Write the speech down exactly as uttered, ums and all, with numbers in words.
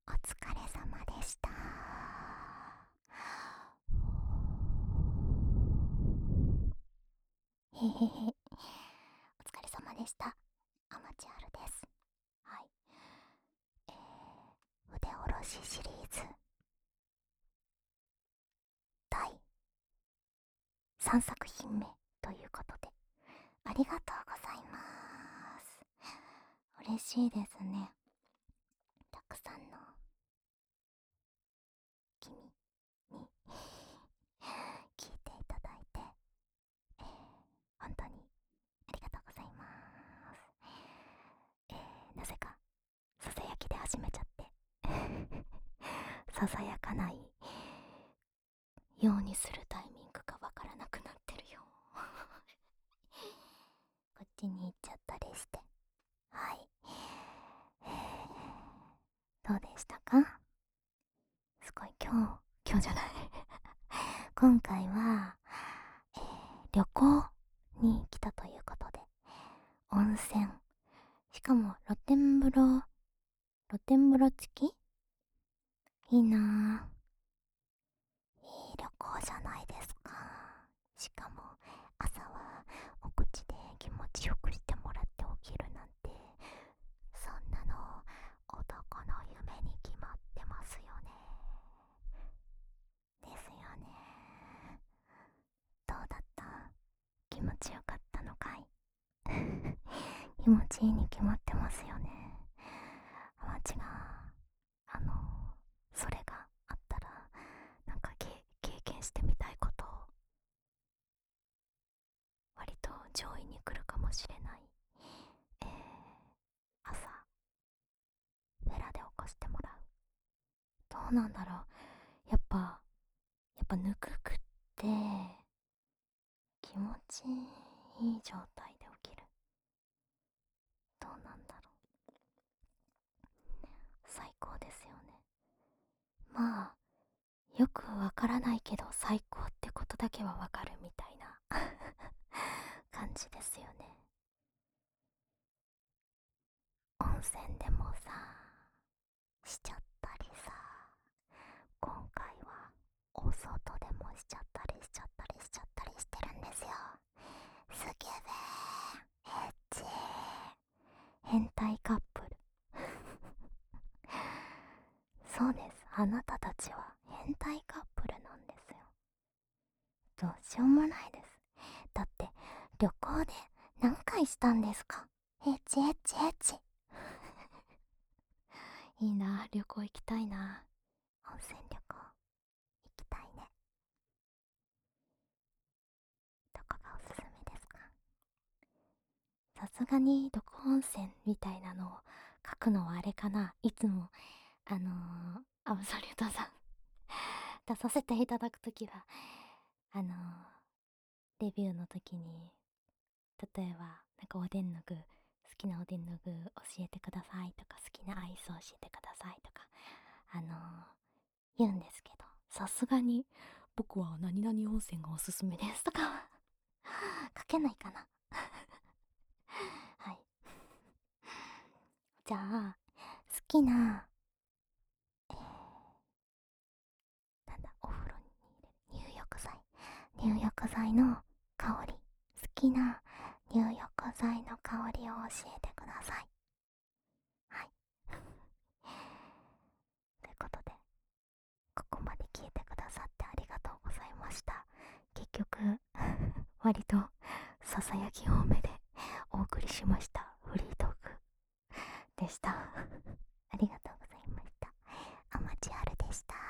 お疲れ様でした。へへへ。お疲れ様でした。アマチュアルです。はい。えー、腕下ろしシリーズだいさんさく品目ということで、ありがとうございます。嬉しいですね。たくさんの君に聞いていただいて、えー、本当にありがとうございます。えー、なぜかささやきで始めちゃってささやかないようにするタイミングがわからなくなってるよこっちに行っちゃったりして。はい、えー、どうでしたか？すごい今日今日じゃない今回は、えー、旅行に来たということで、温泉、しかも露天風呂露天風呂付き、いいなぁ。いい旅行じゃないですか。しかも朝はお口で気持ちよくしてもらって起きるなんて、そんなの男の夢に決まってますよね。ですよね。どうだった？気持ちよかったのかい？気持ちいいに決まってますよね。マジがあのそれがあったら、なんか経験してみたいこと割と上位に来るかもしれない。えー、朝フェラで起こしてもらう。どうなんだろう。やっぱやっぱぬくくって気持ちいい状態で起きる。どうなんだろう。最高ですよね。まあよくわからないけど最高ってことだけはわかるみたいな感じですよね。温泉でもさ、しちゃったりさ、今回はお外でもしちゃったりしちゃったりしちゃったりしてるんですよ。すげえエッチ変態カップルそうです、あなたたちは変態カップルなんですよ。どうしようもないです。だって旅行で何回したんですか？エッチエッチエッチいいな、旅行行きたいな。温泉旅行行きたいね。どこがおすすめですか？さすがにどこ温泉みたいなのを書くのはあれかな。いつもあのー、アブソリュートさん出させていただくときは、あのー、レビューの時に、例えばなんかおでんの具、好きなおでんの具教えてくださいとか、好きなアイス教えてくださいとか、あのー、言うんですけど、さすがに僕は何々温泉がおすすめですとかは書けないかなはい。じゃあ好きな、えー、なんだ、お風呂に入れる入浴剤入浴剤の香り、好きな入浴剤の香りを教えてください。はいということで、ここまで聞いてくださってありがとうございました。結局割とささやき多めでお送りしましたフリートークでしたありがとうございました。アマチュアルでした。